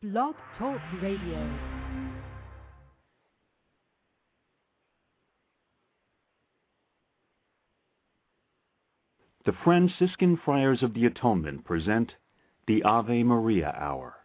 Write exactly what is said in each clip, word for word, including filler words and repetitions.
Blog Talk Radio. The Franciscan Friars of the Atonement present the Ave Maria Hour.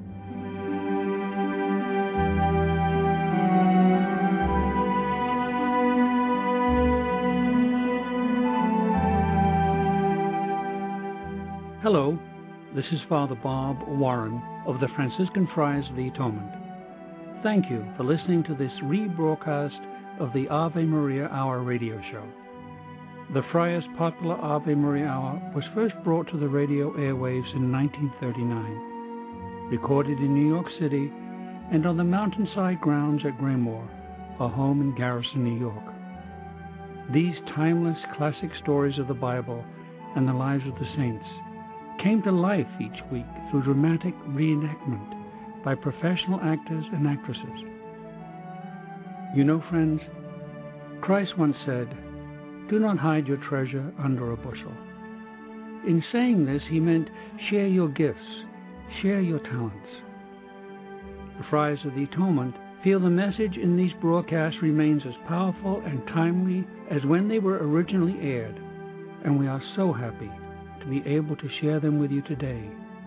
Hello, this is Father Bob Warren of the Franciscan Friars of the Atonement. Thank you for listening to this rebroadcast of the Ave Maria Hour radio show. The Friars' popular Ave Maria Hour was first brought to the radio airwaves in nineteen thirty-nine, recorded in New York City and on the mountainside grounds at Graymoor, a home in Garrison, New York. These timeless classic stories of the Bible and the lives of the saints came to life each week through dramatic reenactment by professional actors and actresses. You know, friends, Christ once said, "Do not hide your treasure under a bushel." In saying this, he meant share your gifts, share your talents. The Friars of the Atonement feel the message in these broadcasts remains as powerful and timely as when they were originally aired, and we are so happy to be able to share them with you today.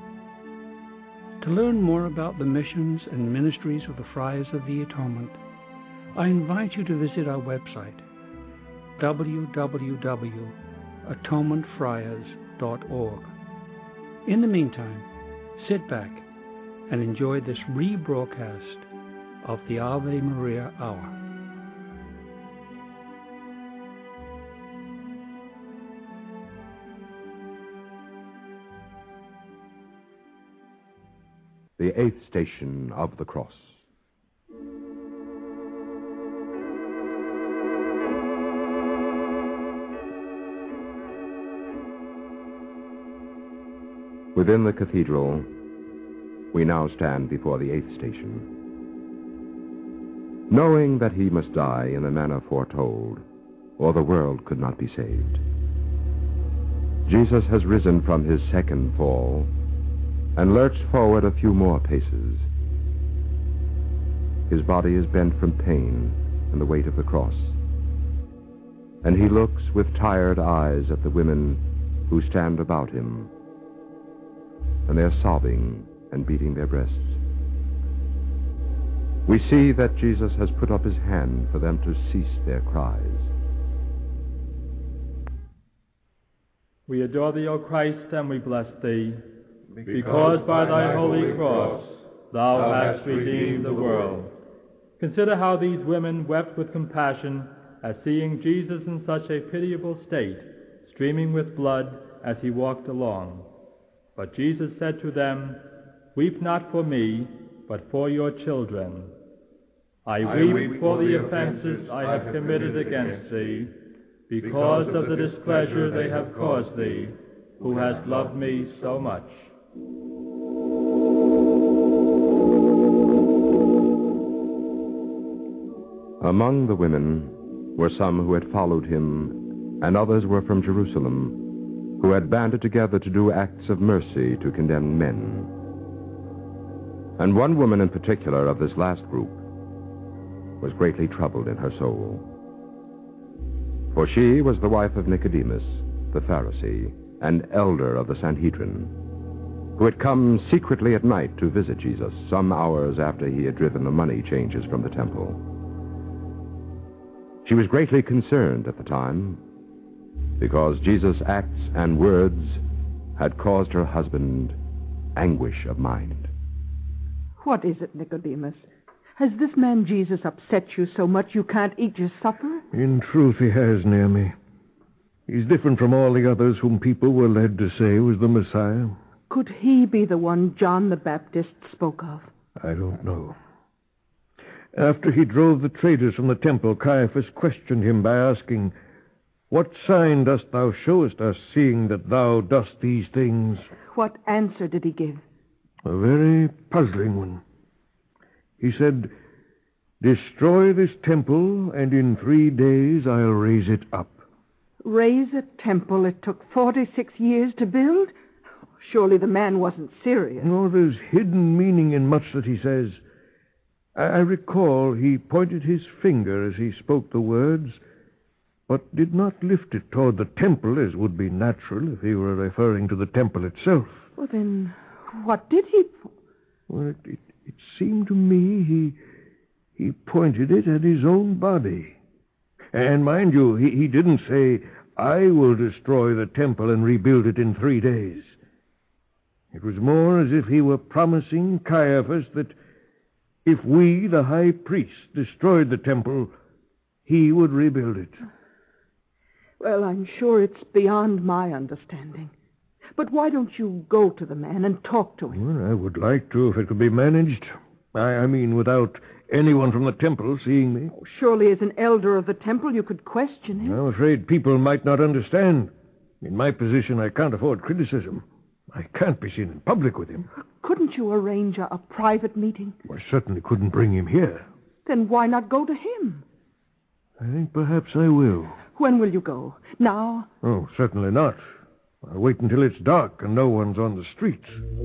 To learn more about the missions and ministries of the Friars of the Atonement, I invite you to visit our website, w w w dot atonement friars dot org. In the meantime, sit back and enjoy this rebroadcast of the Ave Maria Hour. The eighth station of the cross. Within the cathedral, we now stand before the eighth station. Knowing that he must die in the manner foretold, or the world could not be saved, Jesus has risen from his second fall and lurched forward a few more paces. His body is bent from pain and the weight of the cross, and he looks with tired eyes at the women who stand about him, and they're sobbing and beating their breasts. We see that Jesus has put up his hand for them to cease their cries. We adore thee, O Christ, and we bless thee, because by thy holy cross thou hast redeemed the world. Consider how these women wept with compassion at seeing Jesus in such a pitiable state, streaming with blood as he walked along. But Jesus said to them, "Weep not for me, but for your children. I, I weep, weep for the offenses I have committed against thee, because of the displeasure they have caused thee, who hast loved me so much." Among the women were some who had followed him, and others were from Jerusalem, who had banded together to do acts of mercy to condemned men. And one woman in particular of this last group was greatly troubled in her soul. For she was the wife of Nicodemus, the Pharisee, and elder of the Sanhedrin, who had come secretly at night to visit Jesus some hours after he had driven the money changers from the temple. She was greatly concerned at the time, because Jesus' acts and words had caused her husband anguish of mind. What is it, Nicodemus? Has this man Jesus upset you so much you can't eat your supper? In truth, he has, Naomi. He's different from all the others whom people were led to say was the Messiah. Could he be the one John the Baptist spoke of? I don't know. After he drove the traders from the temple, Caiaphas questioned him by asking, "What sign dost thou showest us, seeing that thou dost these things?" What answer did he give? A very puzzling one. He said, "Destroy this temple, and in three days I'll raise it up." Raise a temple it took forty-six years to build? Surely the man wasn't serious. No, there's hidden meaning in much that he says. I, I recall he pointed his finger as he spoke the words, but did not lift it toward the temple, as would be natural if he were referring to the temple itself. Well, then, what did he... Well, it, it, it seemed to me he he pointed it at his own body. And mind you, he, he didn't say, I will destroy the temple and rebuild it in three days. It was more as if he were promising Caiaphas that if we, the high priest, destroyed the temple, he would rebuild it. Well, I'm sure it's beyond my understanding. But why don't you go to the man and talk to him? Well, I would like to if it could be managed. I, I mean, without anyone from the temple seeing me. Oh, surely as an elder of the temple you could question him. I'm afraid people might not understand. In my position, I can't afford criticism. I can't be seen in public with him. Couldn't you arrange a, a private meeting? I certainly couldn't bring him here. Then why not go to him? I think perhaps I will. When will you go? Now? Oh, certainly not. I'll wait until it's dark and no one's on the streets.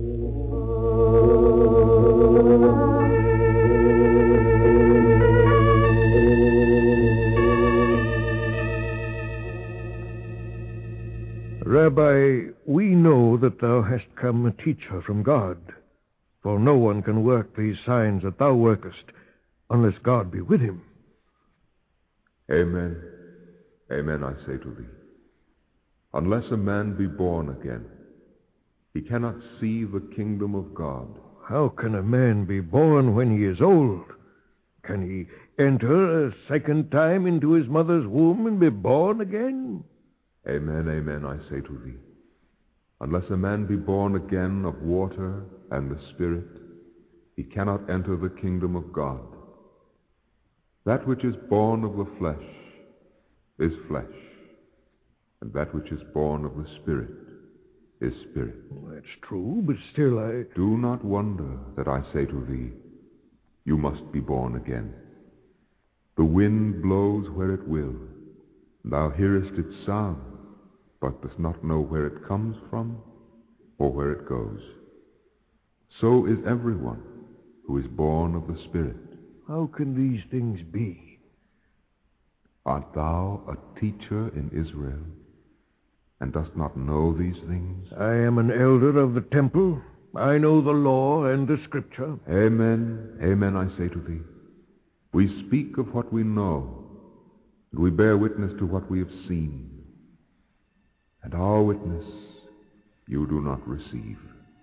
Rabbi, we know that thou hast come a teacher from God, for no one can work these signs that thou workest unless God be with him. Amen. Amen, I say to thee. Unless a man be born again, he cannot see the kingdom of God. How can a man be born when he is old? Can he enter a second time into his mother's womb and be born again? Amen, amen, I say to thee. Unless a man be born again of water and the Spirit, he cannot enter the kingdom of God. That which is born of the flesh is flesh, and that which is born of the Spirit is spirit. Well, that's true, but still I... Do not wonder that I say to thee, you must be born again. The wind blows where it will. Thou hearest its sound, but dost not know where it comes from or where it goes. So is everyone who is born of the Spirit. How can these things be? Art thou a teacher in Israel, and dost not know these things? I am an elder of the temple. I know the law and the scripture. Amen, amen, I say to thee. We speak of what we know, and we bear witness to what we have seen. And our witness you do not receive.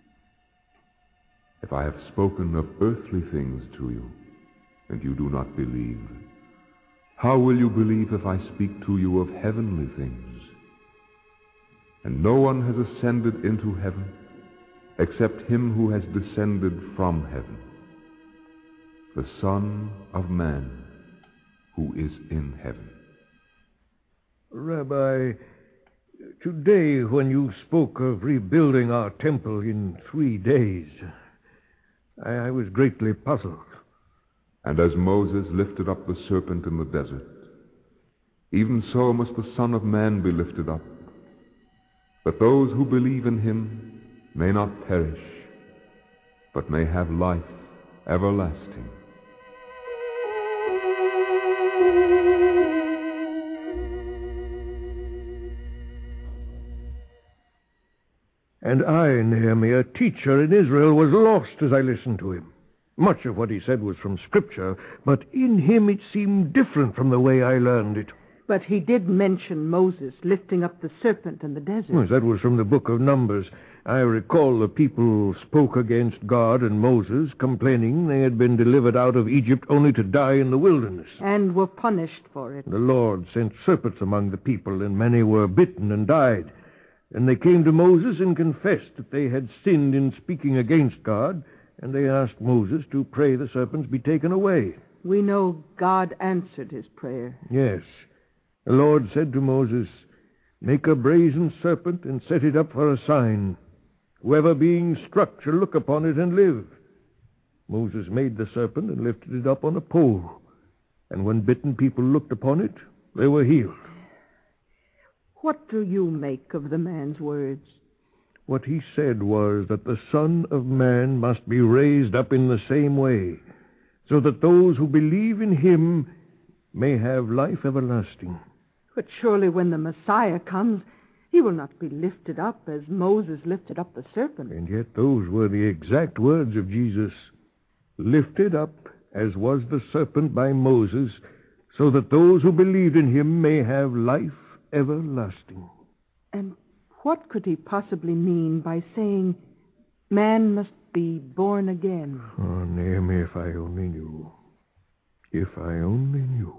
If I have spoken of earthly things to you, and you do not believe, how will you believe if I speak to you of heavenly things? And no one has ascended into heaven except him who has descended from heaven, the Son of Man who is in heaven. Rabbi, today when you spoke of rebuilding our temple in three days, I, I was greatly puzzled. And as Moses lifted up the serpent in the desert, even so must the Son of Man be lifted up, that those who believe in him may not perish, but may have life everlasting. And I, Nehemiah, teacher in Israel, was lost as I listened to him. Much of what he said was from Scripture, but in him it seemed different from the way I learned it. But he did mention Moses lifting up the serpent in the desert. Yes, that was from the book of Numbers. I recall the people spoke against God and Moses, complaining they had been delivered out of Egypt only to die in the wilderness. And were punished for it. The Lord sent serpents among the people, and many were bitten and died. And they came to Moses and confessed that they had sinned in speaking against God, and they asked Moses to pray the serpents be taken away. We know God answered his prayer. Yes. The Lord said to Moses, make a brazen serpent and set it up for a sign. Whoever being struck shall look upon it and live. Moses made the serpent and lifted it up on a pole. And when bitten people looked upon it, they were healed. What do you make of the man's words? What he said was that the Son of Man must be raised up in the same way, so that those who believe in him may have life everlasting. But surely when the Messiah comes, he will not be lifted up as Moses lifted up the serpent. And yet those were the exact words of Jesus. Lifted up as was the serpent by Moses, so that those who believe in him may have life everlasting. And what could he possibly mean by saying, man must be born again? Oh, Naomi, if I only knew. If I only knew.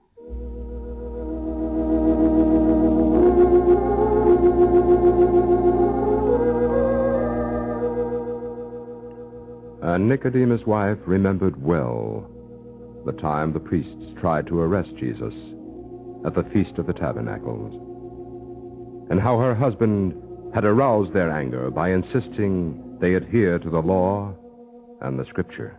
And Nicodemus' wife remembered well the time the priests tried to arrest Jesus at the Feast of the Tabernacles, and how her husband had aroused their anger by insisting they adhere to the law and the Scripture.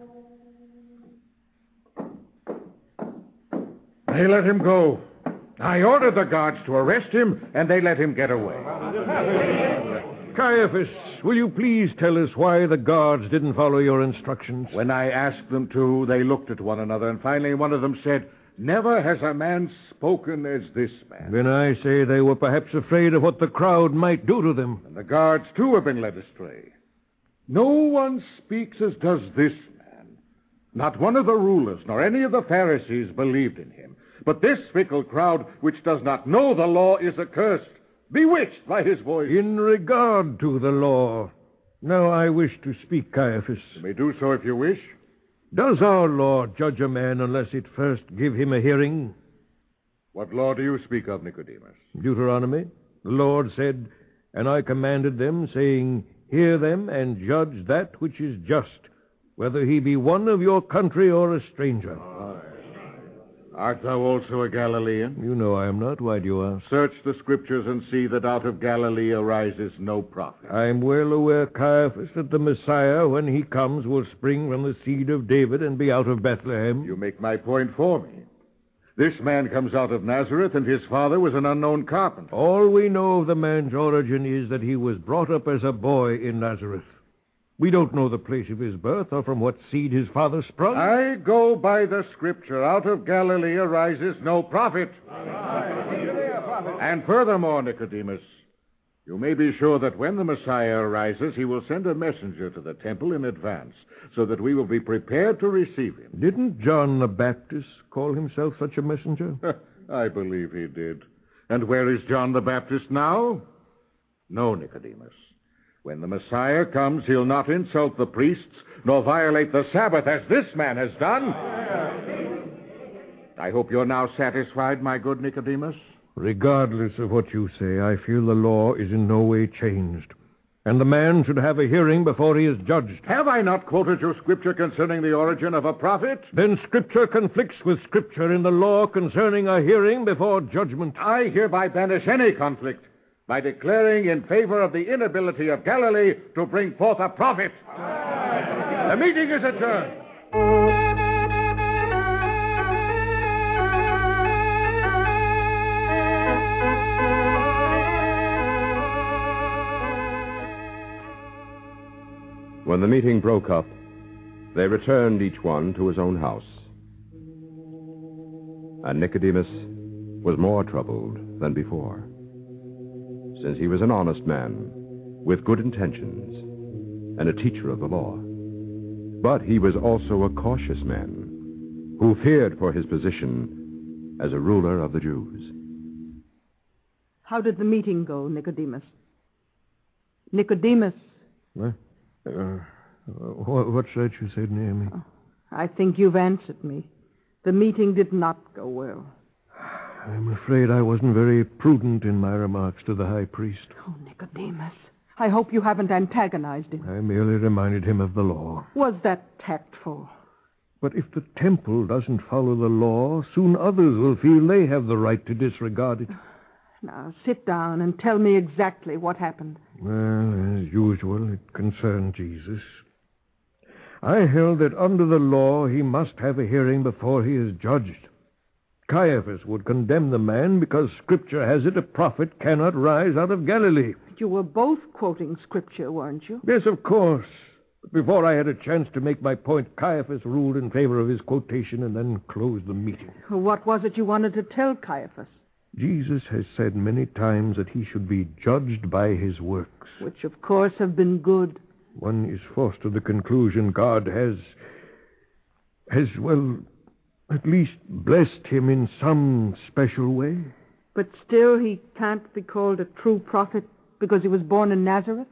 They let him go. I ordered the guards to arrest him, and they let him get away. Caiaphas, will you please tell us why the guards didn't follow your instructions? When I asked them to, they looked at one another, and finally one of them said, "Never has a man spoken as this man." Then I say they were perhaps afraid of what the crowd might do to them. And the guards, too, have been led astray. No one speaks as does this man. Not one of the rulers, nor any of the Pharisees believed in him. But this fickle crowd, which does not know the law, is accursed, bewitched by his voice. In regard to the law, now I wish to speak, Caiaphas. You may do so if you wish. Does our law judge a man unless it first give him a hearing? What law do you speak of, Nicodemus? Deuteronomy. The Lord said, "And I commanded them, saying, Hear them and judge that which is just, whether he be one of your country or a stranger." Art thou also a Galilean? You know I am not. Why do you ask? Search the Scriptures and see that out of Galilee arises no prophet. I am well aware, Caiaphas, that the Messiah, when he comes, will spring from the seed of David and be out of Bethlehem. You make my point for me. This man comes out of Nazareth, and his father was an unknown carpenter. All we know of the man's origin is that he was brought up as a boy in Nazareth. We don't know the place of his birth or from what seed his father sprung. I go by the Scripture. Out of Galilee arises no prophet. And furthermore, Nicodemus, you may be sure that when the Messiah arises, he will send a messenger to the temple in advance, so that we will be prepared to receive him. Didn't John the Baptist call himself such a messenger? I believe he did. And where is John the Baptist now? No, Nicodemus. When the Messiah comes, he'll not insult the priests, nor violate the Sabbath, as this man has done. I hope you're now satisfied, my good Nicodemus. Regardless of what you say, I feel the law is in no way changed, and the man should have a hearing before he is judged. Have I not quoted you Scripture concerning the origin of a prophet? Then Scripture conflicts with Scripture in the law concerning a hearing before judgment. I hereby banish any conflict by declaring in favor of the inability of Galilee to bring forth a prophet. The meeting is adjourned. When the meeting broke up, they returned each one to his own house. And Nicodemus was more troubled than before, since he was an honest man with good intentions and a teacher of the law. But he was also a cautious man who feared for his position as a ruler of the Jews. How did the meeting go, Nicodemus? Nicodemus. What? Uh, what, what's that you said, Naomi? Oh, I think you've answered me. The meeting did not go well. I'm afraid I wasn't very prudent in my remarks to the high priest. Oh, Nicodemus, I hope you haven't antagonized him. I merely reminded him of the law. Was that tactful? But if the temple doesn't follow the law, soon others will feel they have the right to disregard it. Now, sit down and tell me exactly what happened. Well, as usual, it concerned Jesus. I held that under the law he must have a hearing before he is judged. Caiaphas would condemn the man because Scripture has it a prophet cannot rise out of Galilee. You were both quoting Scripture, weren't you? Yes, of course. Before I had a chance to make my point, Caiaphas ruled in favor of his quotation and then closed the meeting. What was it you wanted to tell Caiaphas? Jesus has said many times that he should be judged by his works. Which, of course, have been good. One is forced to the conclusion God has, has, well, at least blessed him in some special way. But still he can't be called a true prophet because he was born in Nazareth?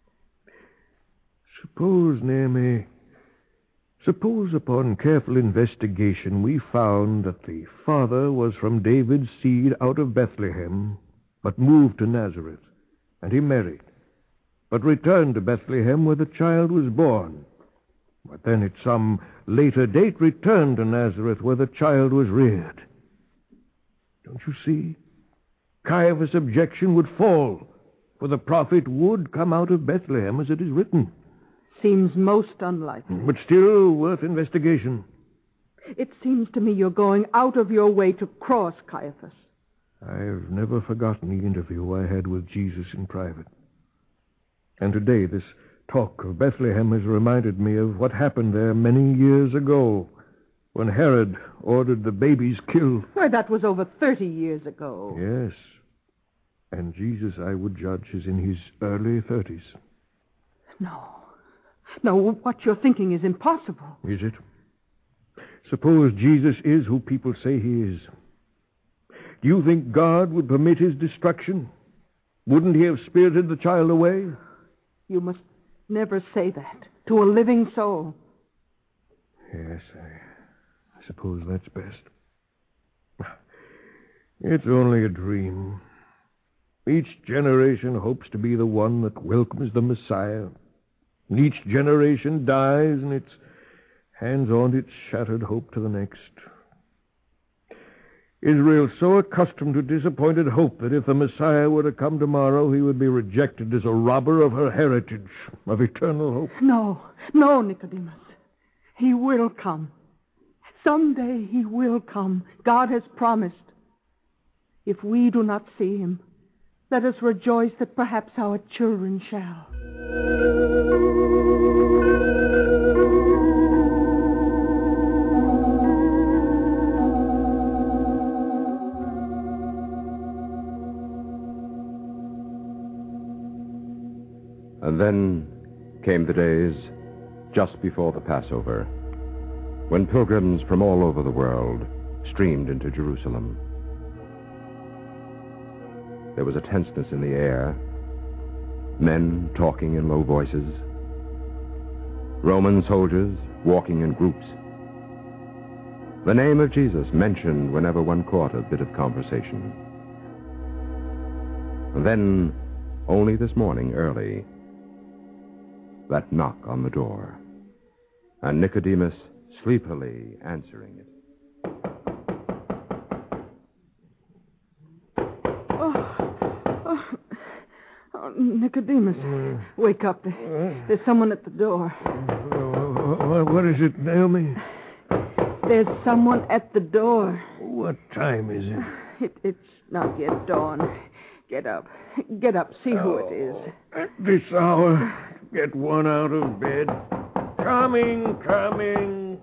Suppose, Naomi, suppose upon careful investigation we found that the father was from David's seed out of Bethlehem, but moved to Nazareth, and he married, but returned to Bethlehem where the child was born, but then at some later date returned to Nazareth where the child was reared. Don't you see? Caiaphas' objection would fall, for the prophet would come out of Bethlehem as it is written. Seems most unlikely. But still worth investigation. It seems to me you're going out of your way to cross Caiaphas. I've never forgotten the interview I had with Jesus in private. And today this talk of Bethlehem has reminded me of what happened there many years ago, when Herod ordered the babies killed. Why, that was over thirty years ago. Yes. And Jesus, I would judge, is in his early thirties. No. No, what you're thinking is impossible. Is it? Suppose Jesus is who people say he is. Do you think God would permit his destruction? Wouldn't he have spirited the child away? You must never say that to a living soul. Yes, I, I suppose that's best. It's only a dream. Each generation hopes to be the one that welcomes the Messiah. And each generation dies, and it hands on its shattered hope to the next. Israel so accustomed to disappointed hope that if the Messiah were to come tomorrow, he would be rejected as a robber of her heritage, of eternal hope. No, no, Nicodemus. He will come. Someday he will come. God has promised. If we do not see him, let us rejoice that perhaps our children shall. And then came the days just before the Passover, when pilgrims from all over the world streamed into Jerusalem. There was a tenseness in the air, men talking in low voices, Roman soldiers walking in groups. The name of Jesus mentioned whenever one caught a bit of conversation. And then, only this morning early, that knock on the door, and Nicodemus sleepily answering it. Nicodemus, uh, wake up. There's someone at the door. Uh, what is it, Naomi? There's someone at the door. What time is it? it it's not yet dawn. Get up. Get up. See who it is. At this hour, get one out of bed. Coming, coming.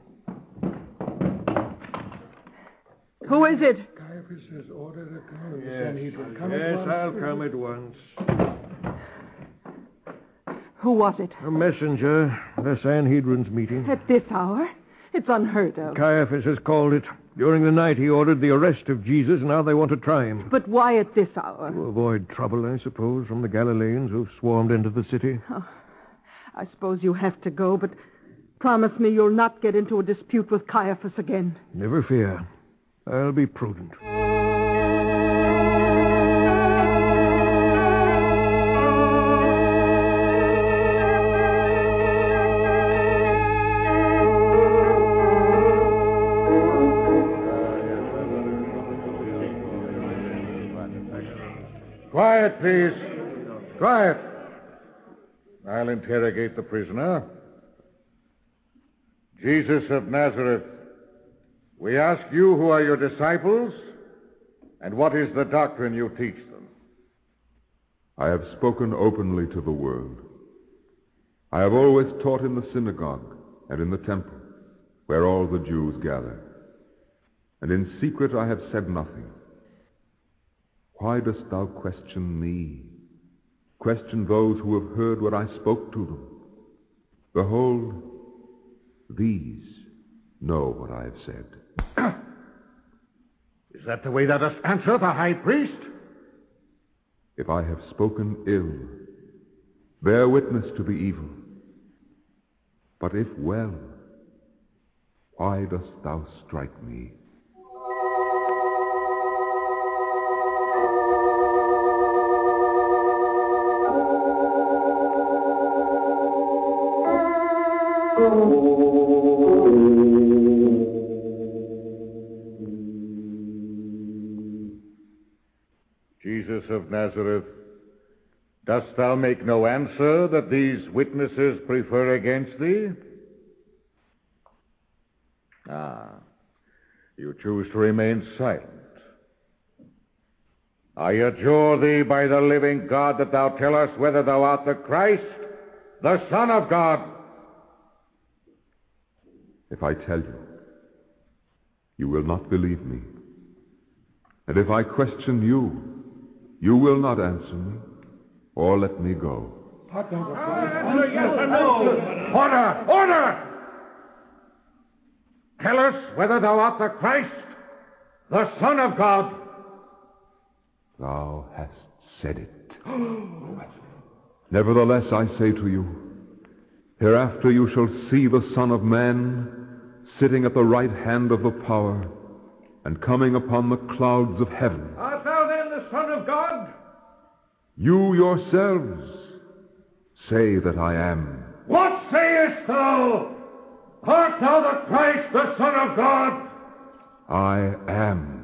Who is it? Caiaphas has ordered a call. Yes, come yes I'll come at once. Who was it? A messenger. The Sanhedrin's meeting. At this hour? It's unheard of. Caiaphas has called it. During the night, he ordered the arrest of Jesus, and now they want to try him. But why at this hour? To avoid trouble, I suppose, from the Galileans who've swarmed into the city. Oh, I suppose you have to go, but promise me you'll not get into a dispute with Caiaphas again. Never fear. I'll be prudent. Quiet, please. Quiet. I'll interrogate the prisoner. Jesus of Nazareth, We ask you who are your disciples, and what is the doctrine you teach them? I have spoken openly to the world. I have always taught in the synagogue and in the temple, where all the Jews gather. And in secret I have said nothing. Why dost thou question me? Question those who have heard what I spoke to them. Behold, these know what I have said. Is that the way thou dost answer the high priest? If I have spoken ill, bear witness to the evil. But if well, why dost thou strike me? Jesus of Nazareth, dost thou make no answer that these witnesses prefer against thee? Ah, you choose to remain silent. I adjure thee by the living God that thou tell us whether thou art the Christ, the Son of God. If I tell you, you will not believe me. And if I question you, you will not answer me or let me go. Order! Order! Tell us whether thou art the Christ, the Son of God. Thou hast said it. Nevertheless, I say to you, hereafter you shall see the Son of Man sitting at the right hand of the power and coming upon the clouds of heaven. Art thou then the Son of God? You yourselves say that I am. What sayest thou? Art thou the Christ, the Son of God? I am.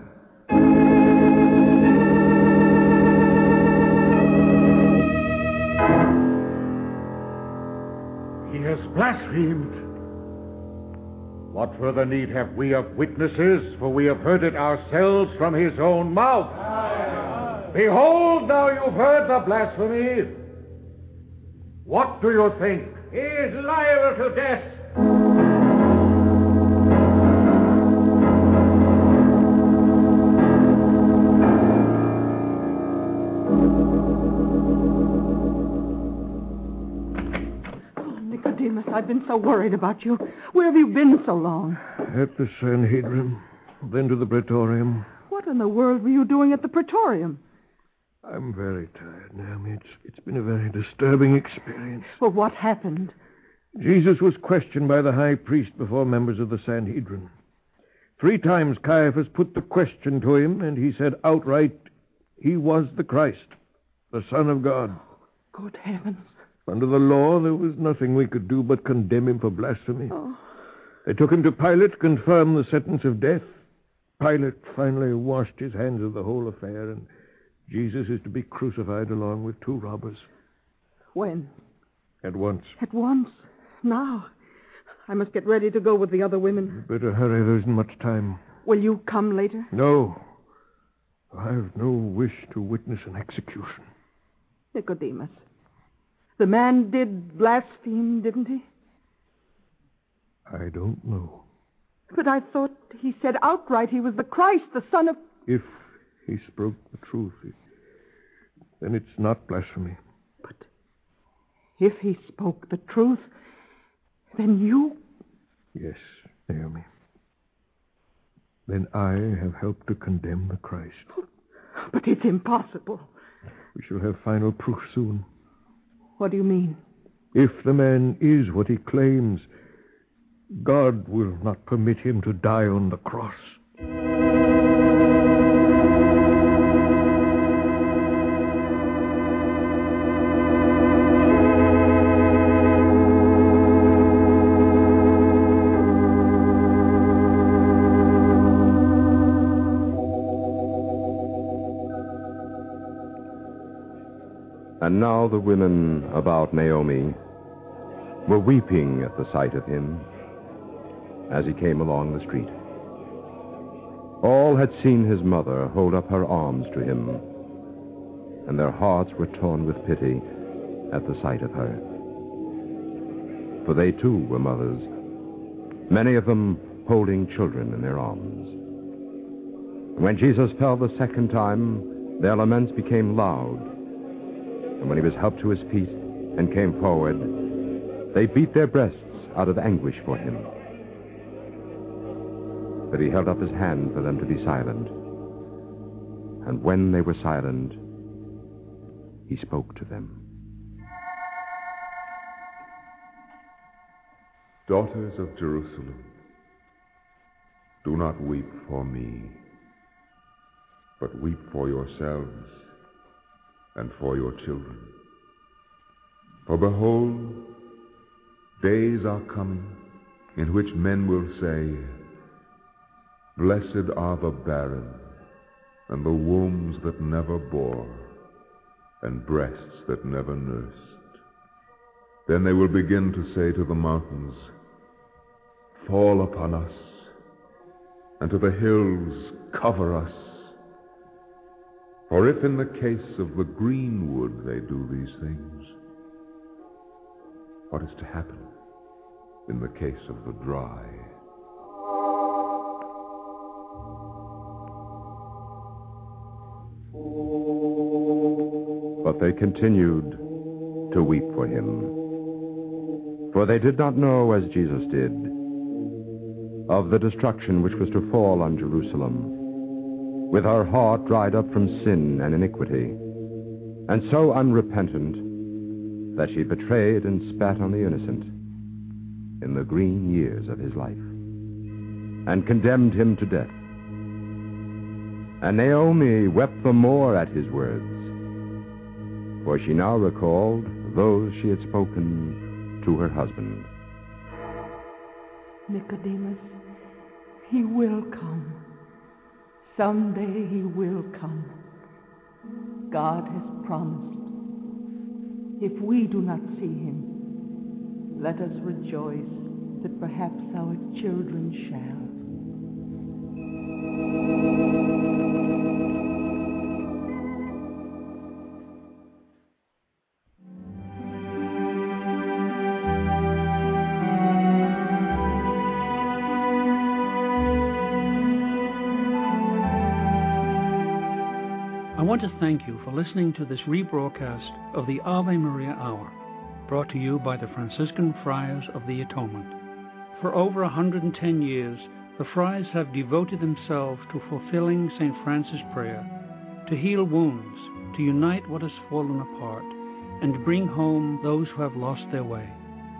He has blasphemed. What further need have we of witnesses, for we have heard it ourselves from his own mouth? Aye. Behold, now you've heard the blasphemy. What do you think? He is liable to death. I've been so worried about you. Where have you been so long? At the Sanhedrin, then to the Praetorium. What in the world were you doing at the Praetorium? I'm very tired, Naomi. It's, it's been a very disturbing experience. Well, what happened? Jesus was questioned by the high priest before members of the Sanhedrin. Three times Caiaphas put the question to him, and he said outright, he was the Christ, the Son of God. Good heavens. Under the law, there was nothing we could do but condemn him for blasphemy. Oh. They took him to Pilate to confirm the sentence of death. Pilate finally washed his hands of the whole affair, and Jesus is to be crucified along with two robbers. When? At once. At once? Now? I must get ready to go with the other women. You better hurry. There isn't much time. Will you come later? No. I have no wish to witness an execution. Nicodemus. The man did blaspheme, didn't he? I don't know. But I thought he said outright he was the Christ, the Son of... If he spoke the truth, then it's not blasphemy. But if he spoke the truth, then you... Yes, Naomi. Then I have helped to condemn the Christ. But it's impossible. We shall have final proof soon. What do you mean? If the man is what he claims, God will not permit him to die on the cross. And now the women about Naomi were weeping at the sight of him as he came along the street. All had seen his mother hold up her arms to him, and their hearts were torn with pity at the sight of her. For they too were mothers, many of them holding children in their arms. When Jesus fell the second time, their laments became loud, and when he was helped to his feet and came forward, they beat their breasts out of anguish for him. But he held up his hand for them to be silent, and when they were silent, he spoke to them. Daughters of Jerusalem, do not weep for me, but weep for yourselves and for your children. For behold, days are coming in which men will say, Blessed are the barren, and the wombs that never bore, and breasts that never nursed. Then they will begin to say to the mountains, Fall upon us, and to the hills, cover us. For if in the case of the green wood they do these things, what is to happen in the case of the dry? But they continued to weep for him, for they did not know, as Jesus did, of the destruction which was to fall on Jerusalem, with her heart dried up from sin and iniquity, and so unrepentant that she betrayed and spat on the innocent in the green years of his life, and condemned him to death. And Naomi wept the more at his words, for she now recalled those she had spoken to her husband. Nicodemus, he will come. Someday he will come. God has promised. If we do not see him, let us rejoice that perhaps our children shall. I want to thank you for listening to this rebroadcast of the Ave Maria Hour, brought to you by the Franciscan Friars of the Atonement. For over one hundred ten years, the friars have devoted themselves to fulfilling Saint Francis' prayer, to heal wounds, to unite what has fallen apart, and to bring home those who have lost their way.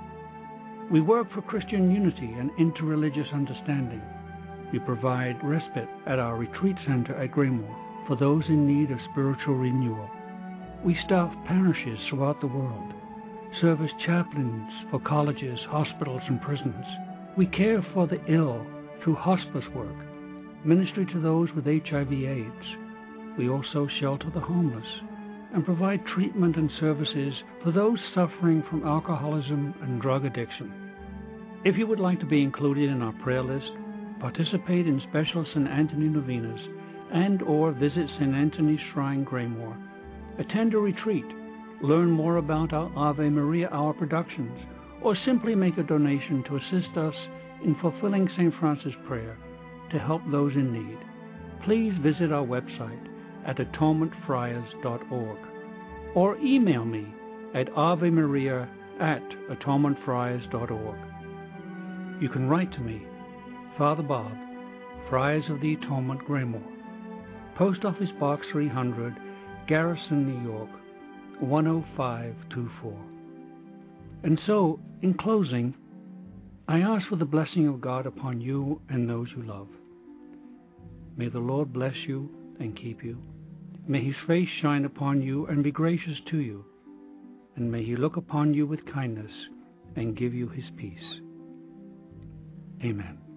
We work for Christian unity and interreligious understanding. We provide respite at our retreat center at Graymoor for those in need of spiritual renewal. We staff parishes throughout the world, serve as chaplains for colleges, hospitals, and prisons. We care for the ill through hospice work, ministry to those with H I V AIDS. We also shelter the homeless and provide treatment and services for those suffering from alcoholism and drug addiction. If you would like to be included in our prayer list, participate in special Saint Anthony novenas, and or visit Saint Anthony's Shrine, Graymoor, attend a retreat, learn more about our Ave Maria Hour productions, or simply make a donation to assist us in fulfilling Saint Francis' prayer to help those in need, please visit our website at atonement friars dot org or email me at avemaria at atonement friars dot org. You can write to me, Father Bob, Friars of the Atonement, Graymoor, Post Office Box three hundred, Garrison, New York, one oh five two four. And so, in closing, I ask for the blessing of God upon you and those you love. May the Lord bless you and keep you. May his face shine upon you and be gracious to you. And may he look upon you with kindness and give you his peace. Amen.